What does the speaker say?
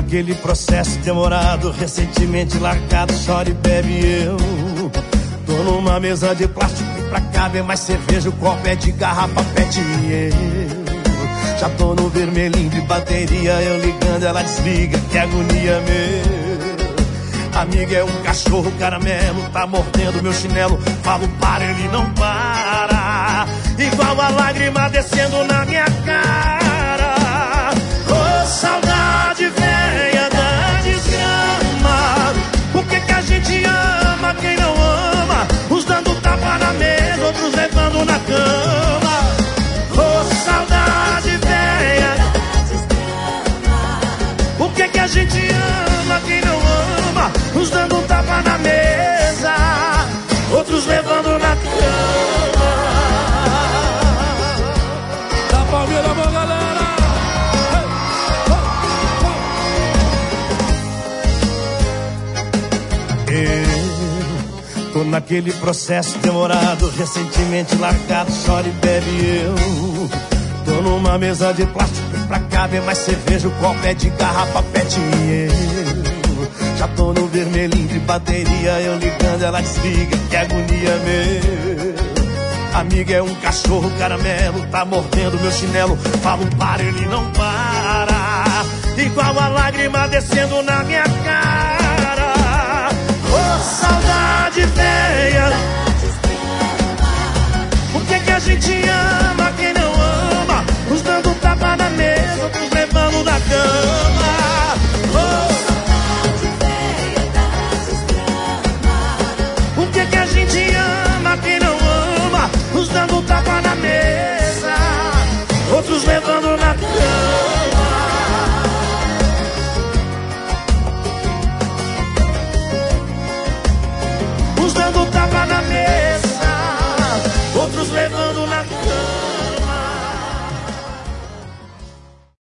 naquele processo demorado, recentemente largado, chora e bebe eu. Tô numa mesa de plástico e pra caber mais cerveja, o copo é de garrafa pet e eu já tô no vermelhinho de bateria, eu ligando ela desliga, que agonia meu. Amiga é um cachorro caramelo, tá mordendo meu chinelo, falo para, ele não para, igual a lágrima descendo na minha cara. Ô saudade velha da desgrama, por que que a gente ama quem não ama? Uns dando tapa na mesa, outros levando na cama. Ô saudade velha da desgrama, por que que a gente ama quem não ama? Uns dando tapa na mesa, outros levando na cama. Dá palminha na mão, galera! Eu tô naquele processo demorado, recentemente largado, chora e bebe eu. Tô numa mesa de plástico e pra caber mais cerveja, o copo é de garrafa pet e eu já tô no vermelhinho de bateria, eu ligando ela desliga, que agonia meu. Amiga é um cachorro caramelo, tá mordendo meu chinelo, falo para, ele não para, igual a lágrima descendo na minha cara. Ô saudade velha, por que que a gente ama